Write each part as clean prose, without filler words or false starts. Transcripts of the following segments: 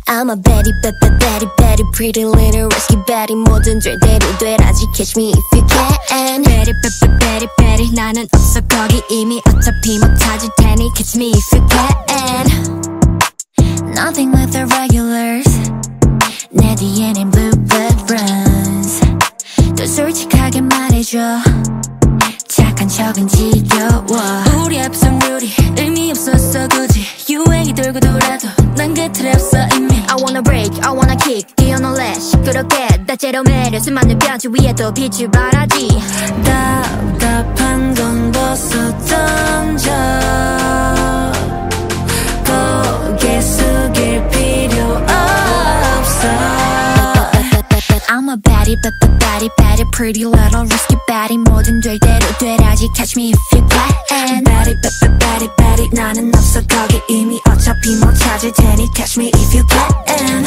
I'm a very, very, very pretty little risky betty. 뭐든 절대로 되라지 catch me if you can. Very, very, very 나는 없어 거기 이미 어차피 못 찾을 테니 catch me if you can. Nothing with the regulars. 내 뒤에는 bluebird runs. 더 솔직하게 말해줘. 착한 척은 지겨워. 우리 앞선 룰이 의미 없었어 굳이. 유행이 돌고 돌아도 난 그 틀에 없어 이미. I wanna break, I wanna kick, 뛰어놀래 시끄럽게 다채로 매력 수많은 변치 위에 또 빛을 발하지. 답답한 건 벗어 던져. 고개 숙일 필요 없어. I'm a baddie, baddie, baddie, pretty little risky baddie. 뭐든 될 대로 되라지 catch me if you can. Baddie, baddie, baddie 나는 없어 거기 이미 어차피 못 찾을 테니 catch me if you can.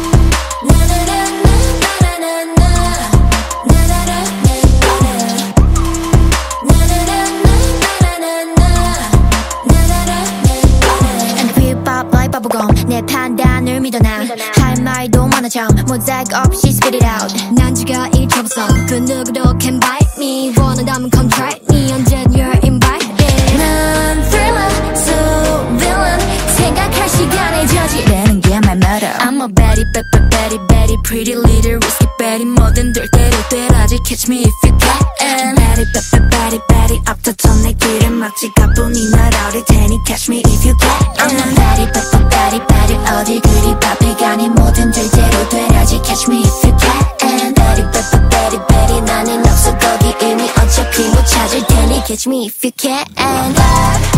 내 판단을 믿어 난 할 말도 많아져 모자이크 없이 spit it out. 난 지가 일처럼 그 누구도 can bite me. 원한다면 come try me. 언젠 you're invited. 난 thriller so villain. 생각할 시간에 저지르는 게 my murder. I'm a baddie, baddie, baddie, pretty little risky baddie. 뭐든 될 대로 되라지 catch me if you can. Baddie, baddie, baddie 앞서서 내 길을 막지 가뿐히 날아올 테니 catch me if you can. I'm a baddie, baddie, baddie 어디 그리 바삐가니 뭐든 될 대로 되라지 catch me if you can. Baddie, baddie, baddie 나는 없어 거기 이미 어차피 못 찾을 테니 catch me if you can.